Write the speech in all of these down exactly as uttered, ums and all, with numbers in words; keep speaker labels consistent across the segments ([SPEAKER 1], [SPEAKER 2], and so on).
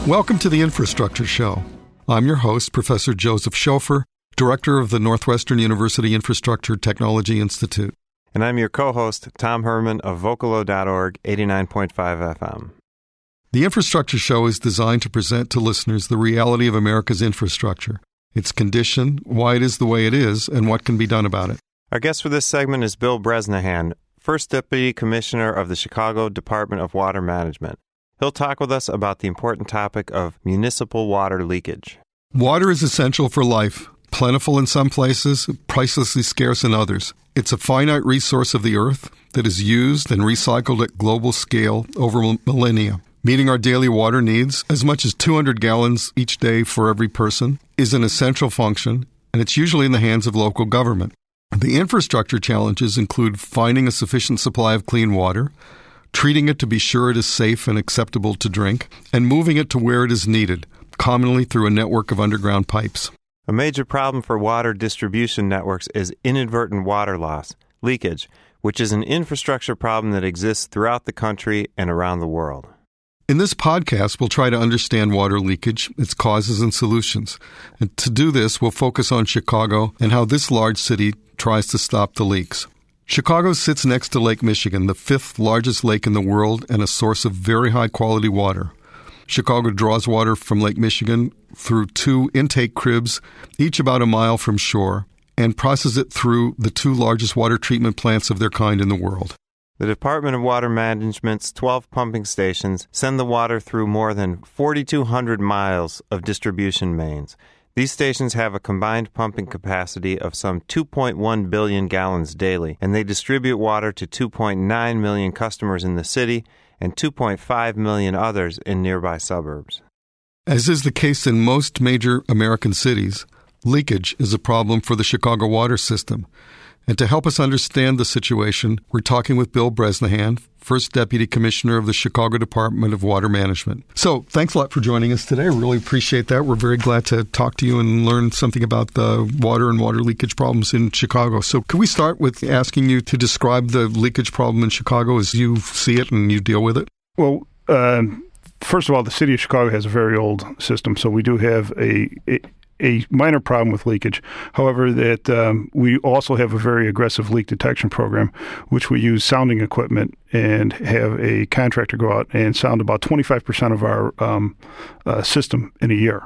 [SPEAKER 1] Welcome to the Infrastructure Show. I'm your host, Professor Joseph Schofer, Director of the Northwestern University Infrastructure Technology Institute.
[SPEAKER 2] And I'm your co-host, Tom Herman of Vocalo dot org, eighty-nine point five F M.
[SPEAKER 1] The Infrastructure Show is designed to present to listeners the reality of America's infrastructure, its condition, why it is the way it is, and what can be done about it.
[SPEAKER 2] Our guest for this segment is Bill Bresnahan, First Deputy Commissioner of the Chicago Department of Water Management. He'll talk with us about the important topic of municipal water leakage.
[SPEAKER 1] Water is essential for life, plentiful in some places, pricelessly scarce in others. It's a finite resource of the earth that is used and recycled at global scale over millennia. Meeting our daily water needs, as much as two hundred gallons each day for every person, is an essential function, and it's usually in the hands of local government. The infrastructure challenges include finding a sufficient supply of clean water, treating it to be sure it is safe and acceptable to drink, and moving it to where it is needed, commonly through a network of underground pipes.
[SPEAKER 2] A major problem for water distribution networks is inadvertent water loss, leakage, which is an infrastructure problem that exists throughout the country and around the world.
[SPEAKER 1] In this podcast, we'll try to understand water leakage, its causes and solutions. And to do this, we'll focus on Chicago and how this large city tries to stop the leaks. Chicago sits next to Lake Michigan, the fifth largest lake in the world and a source of very high-quality water. Chicago draws water from Lake Michigan through two intake cribs, each about a mile from shore, and processes it through the two largest water treatment plants of their kind in the world.
[SPEAKER 2] The Department of Water Management's twelve pumping stations send the water through more than forty-two hundred miles of distribution mains. These stations have a combined pumping capacity of some two point one billion gallons daily, and they distribute water to two point nine million customers in the city and two point five million others in nearby suburbs.
[SPEAKER 1] As is the case in most major American cities, leakage is a problem for the Chicago water system. And to help us understand the situation, we're talking with Bill Bresnahan, First Deputy Commissioner of the Chicago Department of Water Management. So thanks a lot for joining us today. I really appreciate that. We're very glad to talk to you and learn something about the water and water leakage problems in Chicago. So can we start with asking you to describe the leakage problem in Chicago as you see it and you deal with it?
[SPEAKER 3] Well, uh, first of all, the city of Chicago has a very old system, so we do have a... a a minor problem with leakage. However, that um, we also have a very aggressive leak detection program, which we use sounding equipment and have a contractor go out and sound about twenty-five percent of our um, uh, system in a year.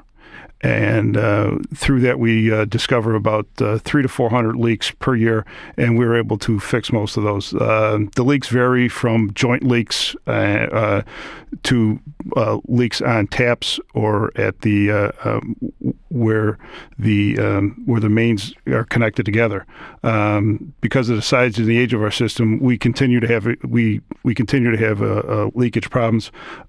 [SPEAKER 3] And uh, through that, we uh, discover about uh, three to four hundred leaks per year, and we were able to fix most of those. Uh, the leaks vary from joint leaks uh, uh, to uh, leaks on taps or at the uh, um, where the um, where the mains are connected together. Um, because of the size and the age of our system, we continue to have we we continue to have uh, uh, leakage problems.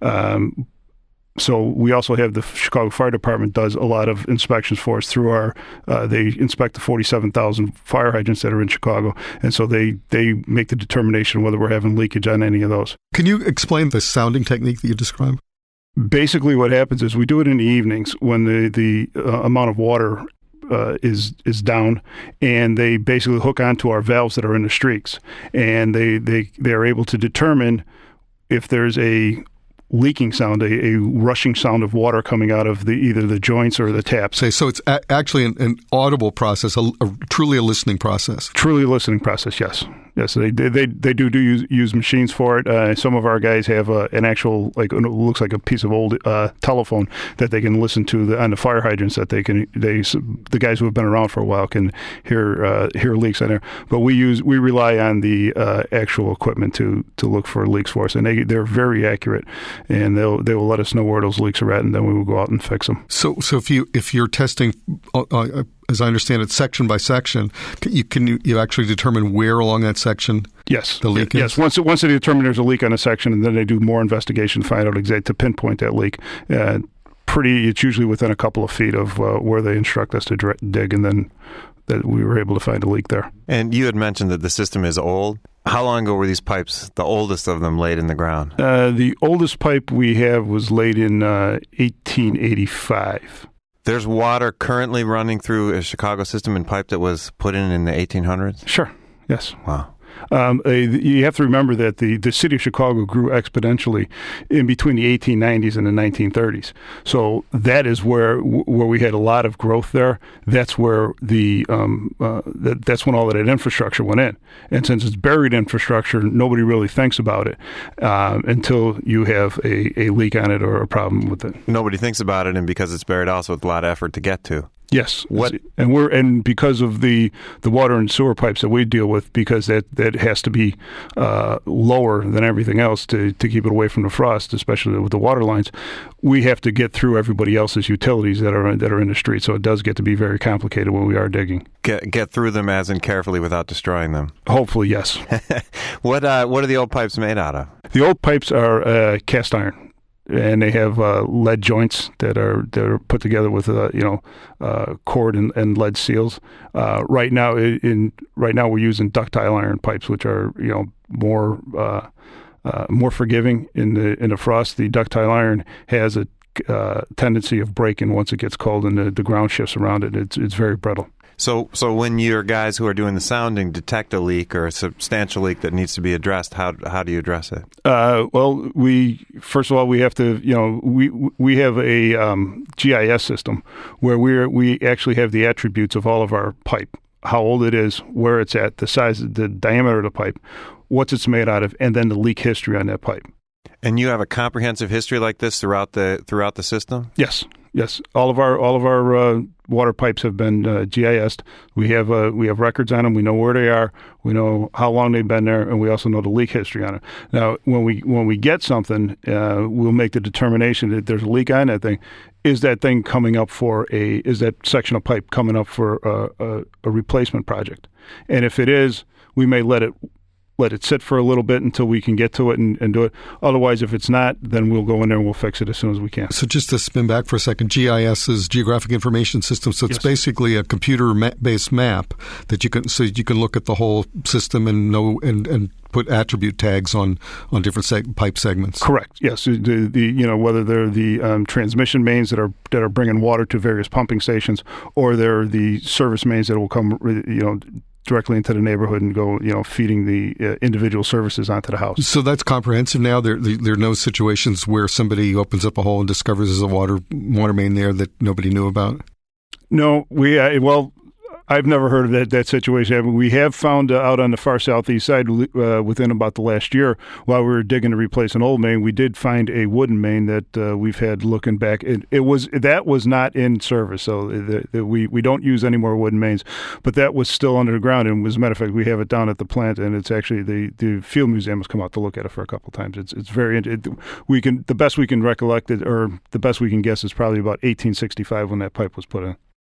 [SPEAKER 3] Um, So we also have the Chicago Fire Department does a lot of inspections for us through our, uh, they inspect the forty-seven thousand fire hydrants that are in Chicago. And so they, they make the determination whether we're having leakage on any of those.
[SPEAKER 1] Can you explain the sounding technique that you described?
[SPEAKER 3] Basically what happens is we do it in the evenings when the, the uh, amount of water Uh, is is down, and they basically hook onto our valves that are in the streaks. And they, they, they're able to determine if there's a leaking sound, a, a rushing sound of water coming out of the either the joints or the taps.
[SPEAKER 1] So, so it's a- actually an, an audible process, a, a, truly a listening process.
[SPEAKER 3] Truly a listening process, yes. Yes, they they they do do use, use machines for it. Uh, some of our guys have uh, an actual, like, it looks like a piece of old uh, telephone that they can listen to the, on the fire hydrants. That they can they the guys who have been around for a while can hear uh, hear leaks on there. But we use we rely on the uh, actual equipment to to look for leaks for us, and they they're very accurate, and they'll they will let us know where those leaks are at, and then we will go out and fix them.
[SPEAKER 1] So so if you if you're testing. Uh, uh, As I understand it, section by section, can you can you, you actually determine where along that section
[SPEAKER 3] yes.
[SPEAKER 1] the leak
[SPEAKER 3] yes.
[SPEAKER 1] is?
[SPEAKER 3] Yes, once once they determine there's a leak on a section, and then they do more investigation to find out exactly to pinpoint that leak. Uh, pretty, it's usually within a couple of feet of uh, where they instruct us to dr- dig, and then that we were able to find a leak there.
[SPEAKER 2] And you had mentioned that the system is old. How long ago were these pipes, the oldest of them, laid in the ground?
[SPEAKER 3] Uh, the oldest pipe we have was laid in uh, eighteen eighty-five.
[SPEAKER 2] There's water currently running through a Chicago system in pipe that was put in in the eighteen hundreds?
[SPEAKER 3] Sure, yes.
[SPEAKER 2] Wow.
[SPEAKER 3] Um, uh, you have to remember that the, the city of Chicago grew exponentially in between the eighteen nineties and the nineteen thirties. So that is where where we had a lot of growth there. That's where the um, uh, that, that's when all of that infrastructure went in. And since it's buried infrastructure, nobody really thinks about it uh, until you have a, a leak on it or a problem with it.
[SPEAKER 2] Nobody thinks about it, and because it's buried, also with a lot of effort to get to.
[SPEAKER 3] Yes.
[SPEAKER 2] What?
[SPEAKER 3] And we're and because of the, the water and sewer pipes that we deal with, because that, that has to be uh, lower than everything else to, to keep it away from the frost, especially with the water lines, we have to get through everybody else's utilities that are that are in the street. So it does get to be very complicated when we are digging.
[SPEAKER 2] Get get through them as in carefully without destroying them.
[SPEAKER 3] Hopefully, yes.
[SPEAKER 2] What uh, what are the old pipes made out of?
[SPEAKER 3] The old pipes are uh, cast iron. And they have uh, lead joints that are that are put together with uh, you know uh, cord and, and lead seals. Uh, right now, in right now we're using ductile iron pipes, which are you know more uh, uh, more forgiving in the in the frost. The ductile iron has a uh, tendency of breaking once it gets cold and the, the ground shifts around it. It's it's very brittle.
[SPEAKER 2] So, so when your guys who are doing the sounding detect a leak or a substantial leak that needs to be addressed, how how do you address it?
[SPEAKER 3] Uh, well, we first of all we have to, you know, we we have a um, G I S system where we we actually have the attributes of all of our pipe, how old it is, where it's at, the size, the diameter of the pipe, what it's made out of, and then the leak history on that pipe.
[SPEAKER 2] And you have a comprehensive history like this throughout the throughout the system?
[SPEAKER 3] Yes. Yes, all of our all of our uh, water pipes have been uh, G I S'd. We have uh, we have records on them. We know where they are. We know how long they've been there, and we also know the leak history on it. Now, when we when we get something, uh, we'll make the determination that there's a leak on that thing. Is that thing coming up for a? Is that section of pipe coming up for a, a, a replacement project? And if it is, we may let it. let it sit for a little bit until we can get to it and, and do it. Otherwise, if it's not, then we'll go in there and we'll fix it as soon as we can.
[SPEAKER 1] So just to spin back for a second, G I S is Geographic Information System. So it's
[SPEAKER 3] yes.
[SPEAKER 1] basically a computer-based map that you can so you can look at the whole system and know and, and put attribute tags on on different seg- pipe segments.
[SPEAKER 3] Correct. Yes. The, the you know whether they're the um, transmission mains that are that are bringing water to various pumping stations, or they're the service mains that will come you know. directly into the neighborhood and go, you know, feeding the uh, individual services onto the house.
[SPEAKER 1] So that's comprehensive now? There, there are no situations where somebody opens up a hole and discovers there's a water water main there that nobody knew about?
[SPEAKER 3] No, we, uh, well, I've never heard of that, that situation. We have found uh, out on the far southeast side uh, within about the last year, while we were digging to replace an old main, we did find a wooden main that uh, we've had looking back. It, it was that was not in service, so the, the, we, we don't use any more wooden mains, but that was still under the ground. And as a matter of fact, we have it down at the plant, and it's actually the, the field museum has come out to look at it for a couple of times. It's it's very it, we can the best we can recollect it, or the best we can guess is probably about eighteen sixty-five when that pipe was put in.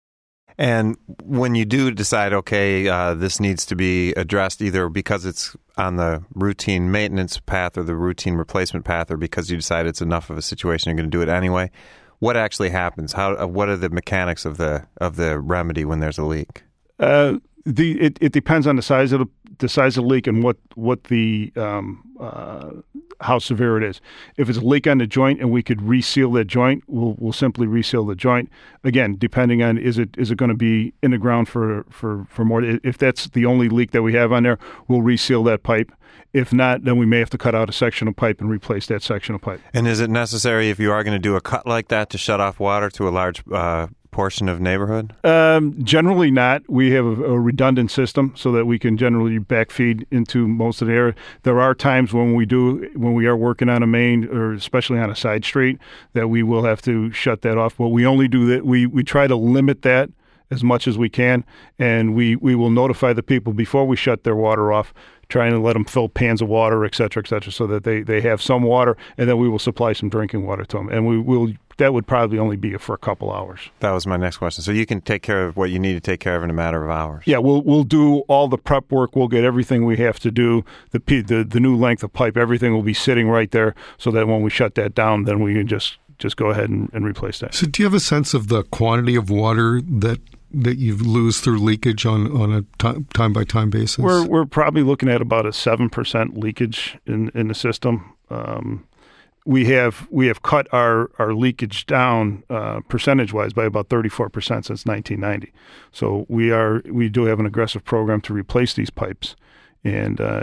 [SPEAKER 2] And when you do decide, okay, uh, this needs to be addressed either because it's on the routine maintenance path or the routine replacement path, or because you decide it's enough of a situation you're going to do it anyway, what actually happens? How? Uh, what are the mechanics of the of the remedy when there's a leak?
[SPEAKER 3] Uh, the it, it depends on the size of the the size of the leak and what what the um, uh, how severe it is. If it's a leak on the joint and we could reseal that joint, we'll we'll simply reseal the joint. Again, depending on is it is it going to be in the ground for, for, for more. If that's the only leak that we have on there, we'll reseal that pipe. If not, then we may have to cut out a section of pipe and replace that section of pipe.
[SPEAKER 2] And is it necessary, if you are going to do a cut like that, to shut off water to a large uh, portion of neighborhood? Um,
[SPEAKER 3] generally not. We have a, a redundant system so that we can generally backfeed into most of the area. There are times when we do, when we are working on a main, or especially on a side street, that we will have to shut that off. But we only do that. We we try to limit that as much as we can, and we, we will notify the people before we shut their water off, trying to let them fill pans of water, et cetera, et cetera, so that they, they have some water, and then we will supply some drinking water to them. And we will that would probably only be for a couple hours.
[SPEAKER 2] That was my next question. So you can take care of what you need to take care of in a matter of hours.
[SPEAKER 3] Yeah, we'll we'll do all the prep work. We'll get everything we have to do, the the, the new length of pipe, everything will be sitting right there, so that when we shut that down, then we can just, just go ahead and, and replace that.
[SPEAKER 1] So do you have a sense of the quantity of water that that you lose through leakage on, on a time, time-by-time basis?
[SPEAKER 3] We're we're probably looking at about a seven percent leakage in, in the system. Um, we have we have cut our, our leakage down uh, percentage-wise by about thirty-four percent since nineteen ninety. So we are we do have an aggressive program to replace these pipes and uh,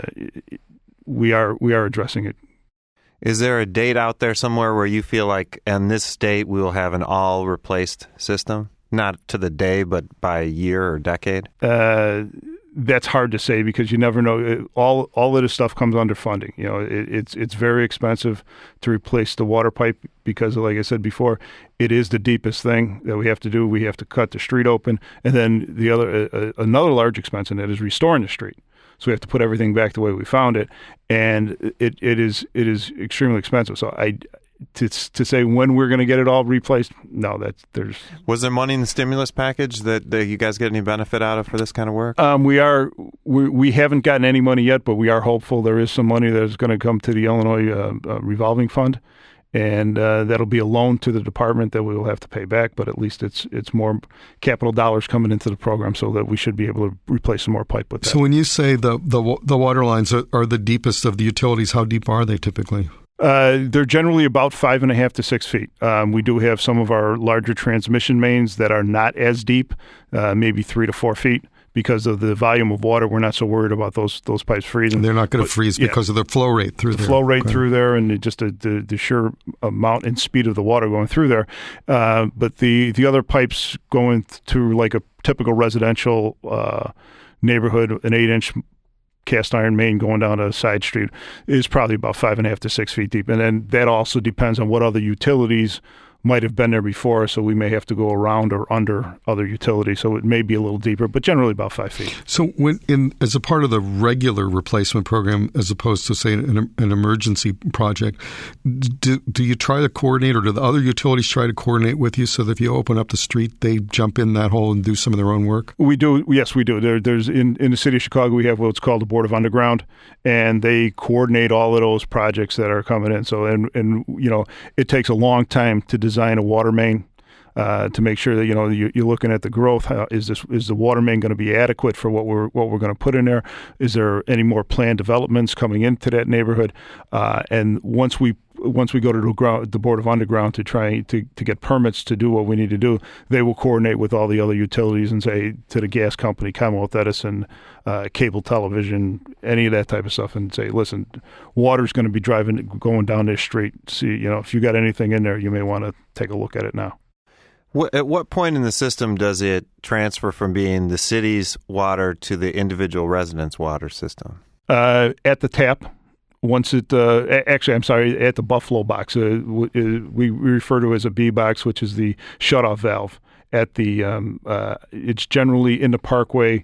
[SPEAKER 3] we are we are addressing it.
[SPEAKER 2] Is there a date out there somewhere where you feel like in this state we will have an all replaced system? Not to the day, but by a year or decade?
[SPEAKER 3] Uh, that's hard to say because you never know. It, all all of this stuff comes under funding. You know, it, it's it's very expensive to replace the water pipe because, like I said before, it is the deepest thing that we have to do. We have to cut the street open, and then the other uh, another large expense in that is restoring the street. So we have to put everything back the way we found it, and it, it is it is extremely expensive. So I. To to say when we're going to get it all replaced, no, that's there's.
[SPEAKER 2] Was there money in the stimulus package that, that you guys get any benefit out of for this kind of work?
[SPEAKER 3] Um, we are we we haven't gotten any money yet, but we are hopeful there is some money that is going to come to the Illinois uh, uh, revolving fund, and uh, that'll be a loan to the department that we will have to pay back. But at least it's it's more capital dollars coming into the program, so that we should be able to replace some more pipe with that.
[SPEAKER 1] So when you say the the the water lines are, are the deepest of the utilities, how deep are they typically?
[SPEAKER 3] Uh, they're generally about five and a half to six feet. Um, we do have some of our larger transmission mains that are not as deep, uh, maybe three to four feet. Because of the volume of water, we're not so worried about those those pipes freezing.
[SPEAKER 1] They're not going to freeze
[SPEAKER 3] yeah.
[SPEAKER 1] because of the flow rate through
[SPEAKER 3] the
[SPEAKER 1] there.
[SPEAKER 3] flow rate
[SPEAKER 1] okay.
[SPEAKER 3] through there, and just the, the, the sheer amount and speed of the water going through there. Uh, but the, the other pipes going through like a typical residential uh, neighborhood, an eight-inch cast iron main going down a side street is probably about five and a half to six feet deep. And then that also depends on what other utilities might have been there before, so we may have to go around or under other utilities, so it may be a little deeper, but generally about five feet.
[SPEAKER 1] So when in as a part of the regular replacement program, as opposed to, say, an, an emergency project, do, do you try to coordinate, or do the other utilities try to coordinate with you so that if you open up the street, they jump in that hole and do some of their own work?
[SPEAKER 3] We do, yes, we do. There, there's in, in the city of Chicago, we have what's called the Board of Underground, and they coordinate all of those projects that are coming in. So, and, and you know, it takes a long time to design design a water main uh, to make sure that you know you, you're looking at the growth. How, is this is the water main going to be adequate for what we're what we're going to put in there? Is there any more planned developments coming into that neighborhood? Uh, and once we once we go to the, ground, the Board of Underground to try to, to get permits to do what we need to do, they will coordinate with all the other utilities and say to the gas company, Commonwealth Edison, uh, cable television, any of that type of stuff, and say, listen, water's going to be driving, going down this street. See, you know, if you got anything in there, you may want to take a look at it now.
[SPEAKER 2] What, at what point in the system does it transfer from being the city's water to the individual residents' water system?
[SPEAKER 3] Uh, at the tap. Once it, uh, actually, I'm sorry, at the Buffalo box, uh, we refer to it as a B box, which is the shutoff valve. At the, um, uh, it's generally in the parkway,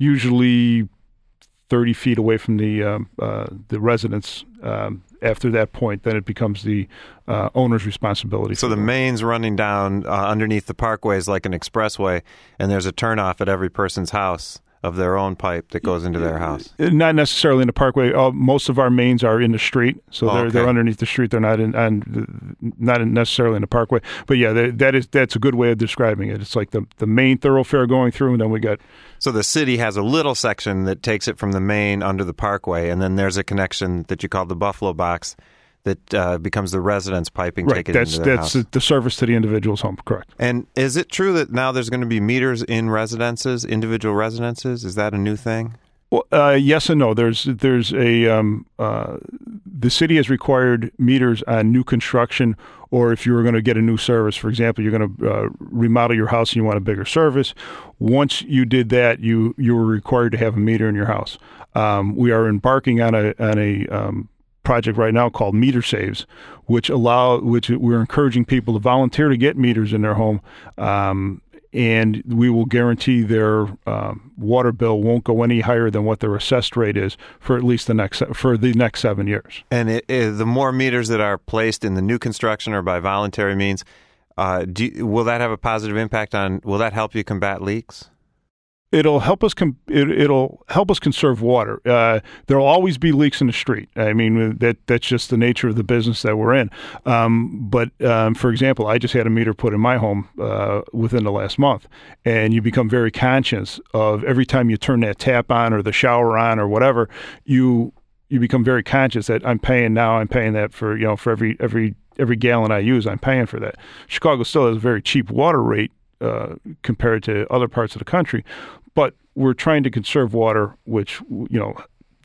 [SPEAKER 3] usually thirty feet away from the um, uh, the residents. Um, after that point, then it becomes the uh, owner's responsibility.
[SPEAKER 2] So the main's running down uh, underneath the parkways like an expressway, and there's a turnoff at every person's house of their own pipe that goes into their house.
[SPEAKER 3] Not necessarily in the parkway. Uh, most of our mains are in the street, so
[SPEAKER 2] oh,
[SPEAKER 3] they're
[SPEAKER 2] okay.
[SPEAKER 3] they're underneath the street. They're not in, on, not in necessarily in the parkway. But yeah, that, that is that's a good way of describing it. It's like the the main thoroughfare going through, and then we got.
[SPEAKER 2] So the city has a little section that takes it from the main under the parkway, and then there's a connection that you call the Buffalo box that uh, becomes the residents' piping
[SPEAKER 3] right.
[SPEAKER 2] ticket
[SPEAKER 3] That's
[SPEAKER 2] into their
[SPEAKER 3] that's
[SPEAKER 2] house.
[SPEAKER 3] the service to the individual's home. Correct.
[SPEAKER 2] And is it true that now there's going to be meters in residences, individual residences? Is that a new thing?
[SPEAKER 3] Well, uh, yes and no. There's there's a um, uh, the city has required meters on new construction, or if you were going to get a new service. For example, you're going to uh, remodel your house and you want a bigger service. Once you did that, you you were required to have a meter in your house. Um, we are embarking on a on a um, project right now called Meter Saves, which allow which we're encouraging people to volunteer to get meters in their home, um, and we will guarantee their um, water bill won't go any higher than what their assessed rate is for at least the next for the next seven years.
[SPEAKER 2] And it, it, the more meters that are placed in the new construction or by voluntary means, uh, do you, will that have a positive impact on? Will that help you combat leaks?
[SPEAKER 3] It'll help us. Com- it, it'll help us conserve water. Uh, there'll always be leaks in the street. I mean, that that's just the nature of the business that we're in. Um, but um, for example, I just had a meter put in my home uh, within the last month, and you become very conscious of every time you turn that tap on or the shower on or whatever. You you become very conscious that I'm paying now. I'm paying that for you know for every every every gallon I use. I'm paying for that. Chicago still has a very cheap water rate. Uh, compared to other parts of the country, but we're trying to conserve water, which you know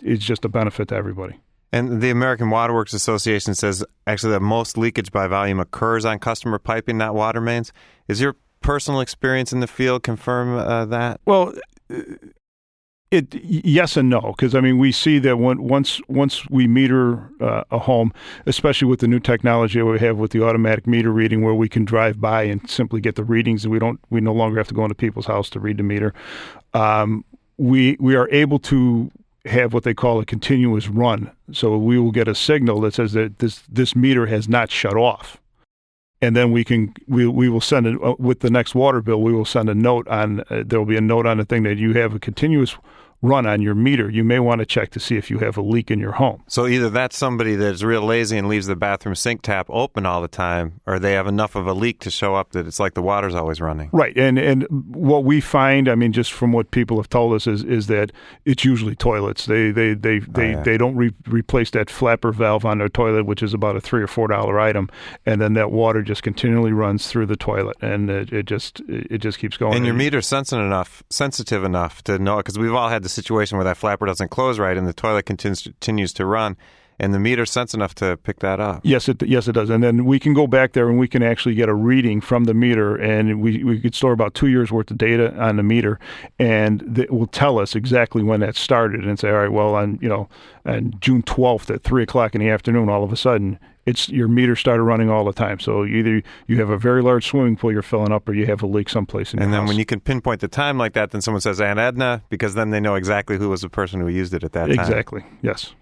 [SPEAKER 3] it's just a benefit to everybody.
[SPEAKER 2] And the American Water Works Association says actually that most leakage by volume occurs on customer piping, not water mains. Is your personal experience in the field confirm uh, that?
[SPEAKER 3] Well, it yes and no, because I mean we see that when, once once we meter uh, a home, especially with the new technology that we have with the automatic meter reading, where we can drive by and simply get the readings, and we don't we no longer have to go into people's house to read the meter. Um, we we are able to have what they call a continuous run. So we will get a signal that says that this this meter has not shut off. And then we can we we will send it uh, with the next water bill. We will send a note on. Uh, there will be a note on the thing that you have a continuous run on your meter. You may want to check to see if you have a leak in your home.
[SPEAKER 2] So either that's somebody that's real lazy and leaves the bathroom sink tap open all the time, or they have enough of a leak to show up that it's like the water's always running.
[SPEAKER 3] Right. And and what we find, I mean, just from what people have told us, is is that it's usually toilets. They they they they, oh, yeah. they don't re- replace that flapper valve on their toilet, which is about a three or four dollar item, and then that water just continually runs through the toilet, and it, it just it just keeps going.
[SPEAKER 2] And your meter's sensitive enough, sensitive enough to know, because we've all had the situation where that flapper doesn't close right and the toilet continues, continues to run, and the meter's sense enough to pick that up.
[SPEAKER 3] Yes, it yes it does. And then we can go back there and we can actually get a reading from the meter, and we, we could store about two years worth of data on the meter, and it will tell us exactly when that started, and say, all right, well, on you know on June twelfth at three o'clock in the afternoon, all of a sudden, it's your meter started running all the time. So either you have a very large swimming pool you're filling up, or you have a leak someplace in your
[SPEAKER 2] house. And then
[SPEAKER 3] house.
[SPEAKER 2] when you can pinpoint the time like that, then someone says Aunt Edna, because then they know exactly who was the person who used it at that time.
[SPEAKER 3] Exactly. Yes.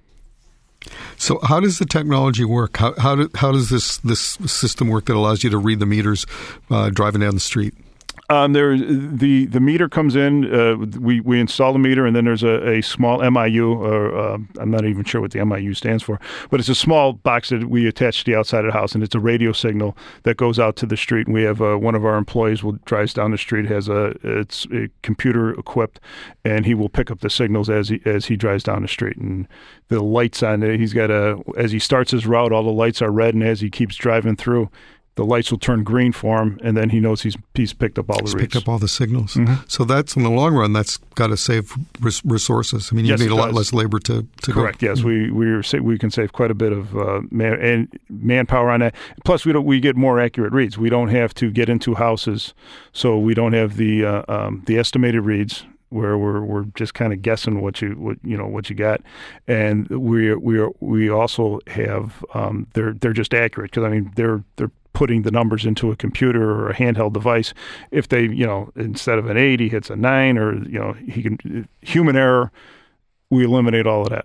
[SPEAKER 1] So how does the technology work? How how, do, how does this this system work that allows you to read the meters uh, driving down the street?
[SPEAKER 3] Um, there, the the meter comes in. Uh, we we install the meter, and then there's a, a small M I U, or uh, I'm not even sure what the M I U stands for, but it's a small box that we attach to the outside of the house, and it's a radio signal that goes out to the street. And we have uh, one of our employees will drives down the street, has a it's a computer equipped, and he will pick up the signals as he as he drives down the street. And the lights on it, he's got a as he starts his route, all the lights are red, and as he keeps driving through, the lights will turn green for him, and then he knows he's he's picked up all the
[SPEAKER 1] he's
[SPEAKER 3] reads.
[SPEAKER 1] picked up all the signals.
[SPEAKER 3] Mm-hmm.
[SPEAKER 1] So that's, in the long run, that's got to save res- resources. I mean, you
[SPEAKER 3] yes,
[SPEAKER 1] need a lot
[SPEAKER 3] does.
[SPEAKER 1] less labor to, to
[SPEAKER 3] Correct,
[SPEAKER 1] go.
[SPEAKER 3] yes. We we are, we can save quite a bit of uh, man, and manpower on that. Plus, we don't, we get more accurate reads. We don't have to get into houses, so we don't have the uh, um, the estimated reads, where we're we're just kind of guessing what you what you know what you got, and we we are, we also have um, they're they're just accurate, because I mean they're they're putting the numbers into a computer or a handheld device. If they you know instead of an eight, he hits a nine, or you know he can human error, we eliminate all of that.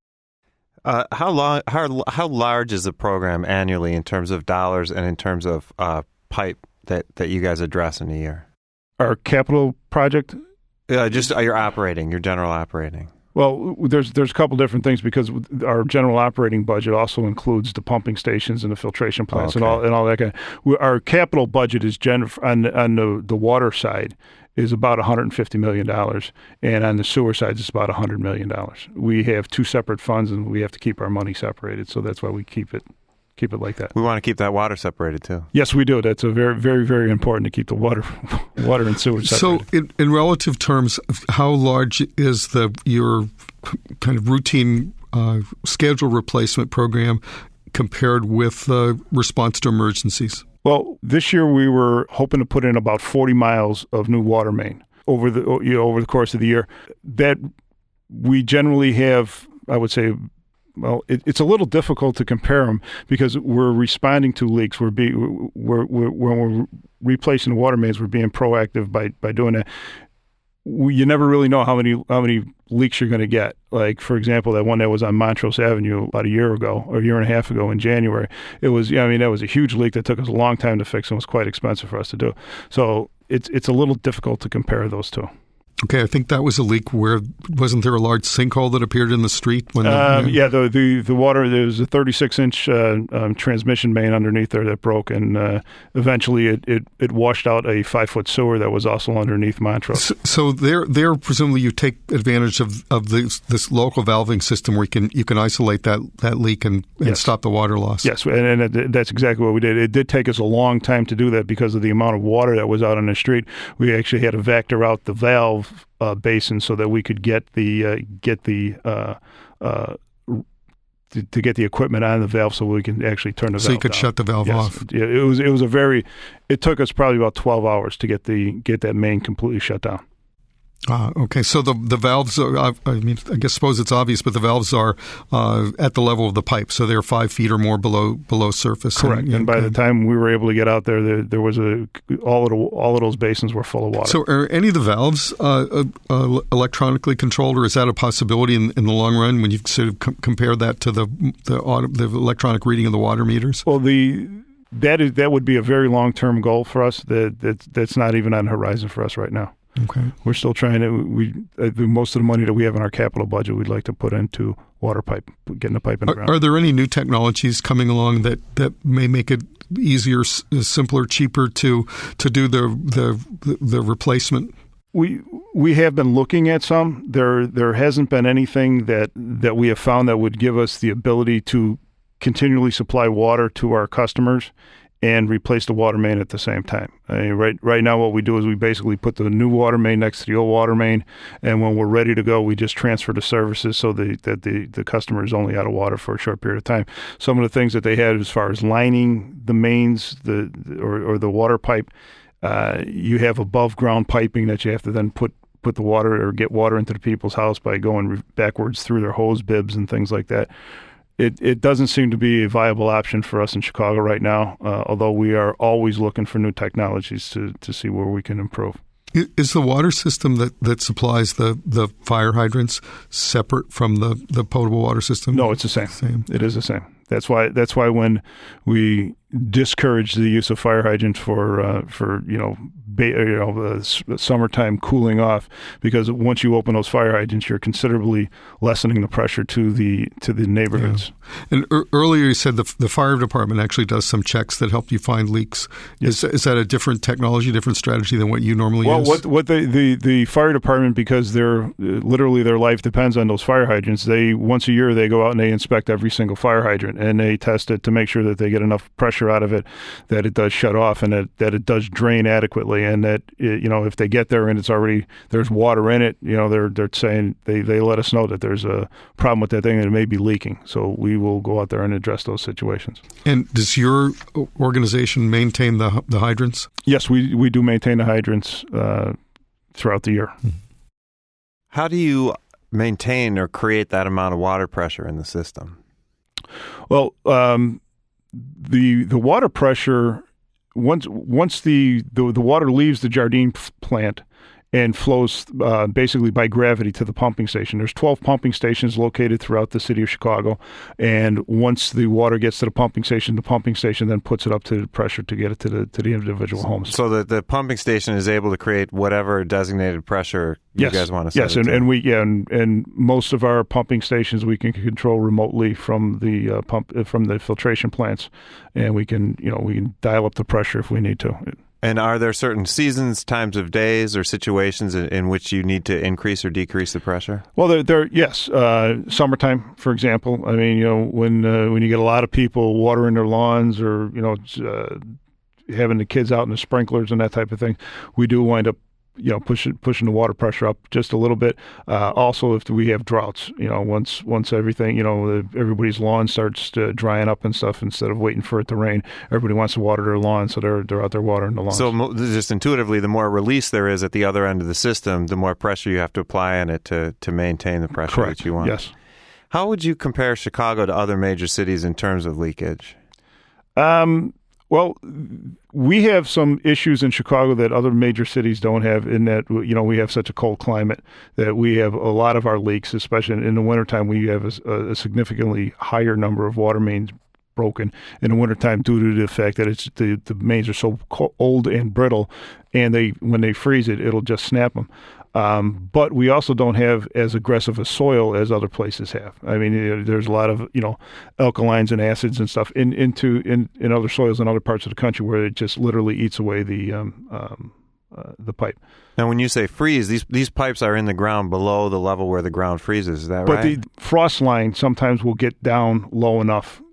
[SPEAKER 2] Uh, how long how how large is the program annually in terms of dollars and in terms of uh, pipe that that you guys address in a year?
[SPEAKER 3] Our capital project.
[SPEAKER 2] Uh, just uh, your operating, your general operating.
[SPEAKER 3] Well, there's there's a couple different things, because our general operating budget also includes the pumping stations and the filtration plants, okay. and all and all that kind of. Our capital budget is gen on on the, the water side is about one hundred fifty million dollars, and on the sewer side it's about one hundred million dollars. We have two separate funds, and we have to keep our money separated, so that's why we keep it. Keep it like that.
[SPEAKER 2] We want to keep that water separated too.
[SPEAKER 3] Yes, we do. That's a very, very, very important to keep the water, water and sewer separated.
[SPEAKER 1] So, in, in relative terms, how large is the your kind of routine uh, schedule replacement program compared with uh, response to emergencies?
[SPEAKER 3] Well, this year we were hoping to put in about forty miles of new water main over the you know over the course of the year. That we generally have, I would say. Well, it, it's a little difficult to compare them, because we're responding to leaks. We're be we're, we're when we're replacing the water mains, we're being proactive by by doing that. We, you never really know how many how many leaks you're going to get. Like, for example, that one that was on Montrose Avenue about a year ago, or a year and a half ago in January. It was, yeah, I mean, that was a huge leak that took us a long time to fix and was quite expensive for us to do. So it's it's a little difficult to compare those two.
[SPEAKER 1] Okay, I think that was a leak where, wasn't there a large sinkhole that appeared in the street? When the,
[SPEAKER 3] um, yeah, the, the the water, there was a thirty-six inch uh, um, transmission main underneath there that broke, and uh, eventually it, it, it washed out a five-foot sewer that was also underneath Montrose.
[SPEAKER 1] So, so there, there presumably you take advantage of, of this, this local valving system where you can you can isolate that, that leak and, and
[SPEAKER 3] yes.
[SPEAKER 1] stop the water loss.
[SPEAKER 3] Yes, and, and it, that's exactly what we did. It did take us a long time to do that because of the amount of water that was out on the street. We actually had to vector out the valve Uh, basin so that we could get the uh, get the uh, uh, to, to get the equipment on the valve so we can actually turn the
[SPEAKER 1] so
[SPEAKER 3] valve
[SPEAKER 1] you could
[SPEAKER 3] down.
[SPEAKER 1] shut the valve
[SPEAKER 3] yes.
[SPEAKER 1] off.
[SPEAKER 3] Yeah, it was it was a very. It took us probably about twelve hours to get the get that main completely shut down.
[SPEAKER 1] Ah, okay. So the the valves are, I, I mean, I guess suppose it's obvious, but the valves are uh, at the level of the pipe, so they're five feet or more below below surface.
[SPEAKER 3] Correct. And, and by
[SPEAKER 1] okay.
[SPEAKER 3] the time we were able to get out there, there, there was a all of the, all of those basins were full of water.
[SPEAKER 1] So are any of the valves uh, uh, electronically controlled, or is that a possibility in, in the long run when you sort of com- compare that to the the, auto, the electronic reading of the water meters?
[SPEAKER 3] Well, the that is that would be a very long term goal for us. That, that that's not even on the horizon for us right now.
[SPEAKER 1] Okay.
[SPEAKER 3] We're still trying to. We uh, most of the money that we have in our capital budget, we'd like to put into water pipe, getting the pipe in the
[SPEAKER 1] Are,
[SPEAKER 3] ground.
[SPEAKER 1] are there any new technologies coming along that, that may make it easier, simpler, cheaper to to do the the the replacement?
[SPEAKER 3] We we have been looking at some. There there hasn't been anything that that we have found that would give us the ability to continually supply water to our customers and replace the water main at the same time. I mean, right right now what we do is we basically put the new water main next to the old water main, and when we're ready to go, we just transfer the services so the, that the, the customer is only out of water for a short period of time. Some of the things that they had as far as lining the mains the or, or the water pipe, uh, you have above ground piping that you have to then put put the water or get water into the people's house by going re- backwards through their hose bibs and things like that. It it doesn't seem to be a viable option for us in Chicago right now, uh, although we are always looking for new technologies to, to see where we can improve.
[SPEAKER 1] Is the water system that, that supplies the, the fire hydrants separate from the, the potable water system?
[SPEAKER 3] No, it's the same.
[SPEAKER 1] Same.
[SPEAKER 3] It is the same. That's why that's why when we discourage the use of fire hydrants for uh, for you know ba- you know the, the summertime cooling off, because once you open those fire hydrants, you're considerably lessening the pressure to the to the neighborhoods.
[SPEAKER 1] Yeah. And er, earlier you said the the fire department actually does some checks that help you find leaks. Yes. Is is that a different technology, different strategy than what you normally
[SPEAKER 3] well,
[SPEAKER 1] use?
[SPEAKER 3] Well, what what the, the the fire department, because they're uh, literally their life depends on those fire hydrants. They once a year they go out and they inspect every single fire hydrant and they test it to make sure that they get enough pressure out of it, that it does shut off, and that, that it does drain adequately, and that it, you know if they get there and it's already there's water in it, you know they're they're saying they, they let us know that there's a problem with that thing and it may be leaking. So we will go out there and address those situations.
[SPEAKER 1] And does your organization maintain the the hydrants?
[SPEAKER 3] Yes, we we do maintain the hydrants uh, throughout the year.
[SPEAKER 2] How do you maintain or create that amount of water pressure in the system?
[SPEAKER 3] Well, um, the the water pressure once once the, the the water leaves the Jardine plant and flows uh, basically by gravity to the pumping station. There's twelve pumping stations located throughout the city of Chicago, and once the water gets to the pumping station, the pumping station then puts it up to the pressure to get it to the to the individual homes.
[SPEAKER 2] So the, the pumping station is able to create whatever designated pressure you
[SPEAKER 3] yes.
[SPEAKER 2] guys want to set
[SPEAKER 3] Yes,
[SPEAKER 2] it
[SPEAKER 3] and,
[SPEAKER 2] to.
[SPEAKER 3] and we yeah, and, and most of our pumping stations we can control remotely from the uh, pump from the filtration plants, and we can you know we can dial up the pressure if we need to.
[SPEAKER 2] And are there certain seasons, times of days, or situations in, in which you need to increase or decrease the pressure?
[SPEAKER 3] Well, there, there yes. Uh, summertime, for example. I mean, you know, when uh, when you get a lot of people watering their lawns, or you know, uh, having the kids out in the sprinklers and that type of thing, we do wind up, you know, pushing pushing the water pressure up just a little bit. Uh, also, if we have droughts, you know, once once everything, you know, everybody's lawn starts to drying up and stuff, instead of waiting for it to rain, everybody wants to water their lawn, so they're they're out there watering the lawn.
[SPEAKER 2] So mo- just intuitively, the more release there is at the other end of the system, the more pressure you have to apply on it to to maintain the pressure
[SPEAKER 3] Correct.
[SPEAKER 2] that you want.
[SPEAKER 3] Yes.
[SPEAKER 2] How would you compare Chicago to other major cities in terms of leakage?
[SPEAKER 3] Um. Well, we have some issues in Chicago that other major cities don't have, in that, you know, we have such a cold climate that we have a lot of our leaks, especially in the wintertime, we have a, a significantly higher number of water mains broken in the wintertime due to the fact that it's the, the mains are so cold, old and brittle, and they when they freeze it, it'll just snap them. Um, but we also don't have as aggressive a soil as other places have. I mean, there's a lot of, you know, alkalines and acids and stuff in into in, in other soils in other parts of the country where it just literally eats away the um, um, uh, the pipe.
[SPEAKER 2] Now, when you say freeze, these these pipes are in the ground below the level where the ground freezes. Is that
[SPEAKER 3] but
[SPEAKER 2] right?
[SPEAKER 3] But the frost line sometimes will get down low enough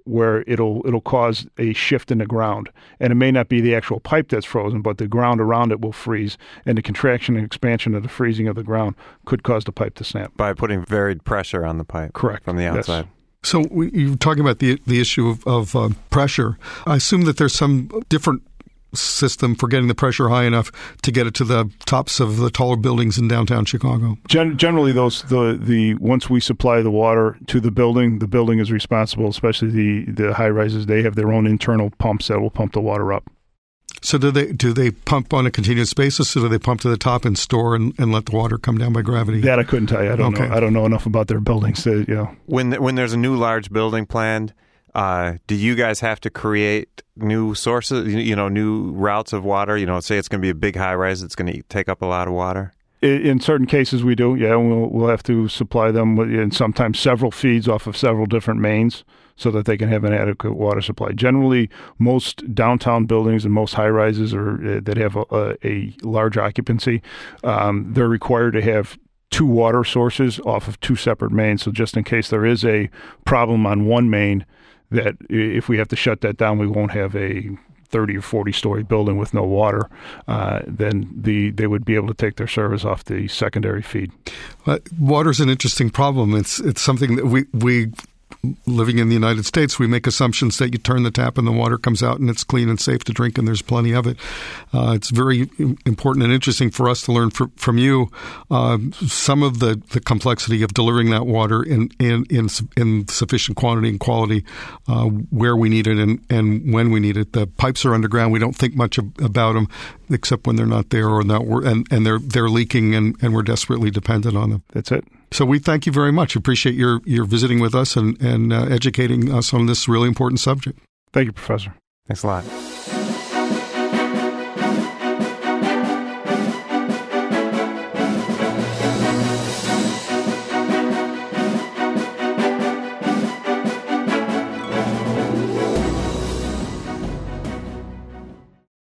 [SPEAKER 3] where it'll it'll cause a shift in the ground. And it may not be the actual pipe that's frozen, but the ground around it will freeze, and the contraction and expansion of the freezing of the ground could cause the pipe to snap.
[SPEAKER 2] By putting varied pressure on the pipe.
[SPEAKER 3] Correct.
[SPEAKER 2] From the outside.
[SPEAKER 3] Yes.
[SPEAKER 1] So we, you're talking about the the issue of, of uh, pressure. I assume that there's some different system for getting the pressure high enough to get it to the tops of the taller buildings in downtown Chicago.
[SPEAKER 3] Gen- generally, those the the once we supply the water to the building, the building is responsible. Especially the the high rises, they have their own internal pumps that will pump the water up.
[SPEAKER 1] So do they do they pump on a continuous basis, or do they pump to the top and store and, and let the water come down by gravity?
[SPEAKER 3] That I couldn't tell you. I don't
[SPEAKER 1] okay.
[SPEAKER 3] know. I don't know enough about their buildings. To, you know.
[SPEAKER 2] When when there's a new large building planned, uh, do you guys have to create new sources? You know, new routes of water. You know, say it's going to be a big high rise. It's going to take up a lot of water.
[SPEAKER 3] In certain cases, we do. Yeah, we'll we'll have to supply them with, and sometimes several feeds off of several different mains, so that they can have an adequate water supply. Generally, most downtown buildings and most high-rises are, uh, that have a, a large occupancy, um, they're required to have two water sources off of two separate mains. So just in case there is a problem on one main, that if we have to shut that down, we won't have a thirty or forty story building with no water, uh, then the they would be able to take their service off the secondary feed.
[SPEAKER 1] Uh, water's an interesting problem. It's it's something that we we. Living in the United States, we make assumptions that you turn the tap and the water comes out and it's clean and safe to drink and there's plenty of it. Uh, it's very important and interesting for us to learn for, from you uh, some of the, the complexity of delivering that water in in, in, in sufficient quantity and quality uh, where we need it and, and when we need it. The pipes are underground. We don't think much about them except when they're not there or not, and, and they're they're leaking and, and we're desperately dependent on them.
[SPEAKER 3] That's it.
[SPEAKER 1] So we thank you very much. Appreciate your, your visiting with us and, and uh, educating us on this really important subject.
[SPEAKER 3] Thank you, Professor.
[SPEAKER 2] Thanks a lot.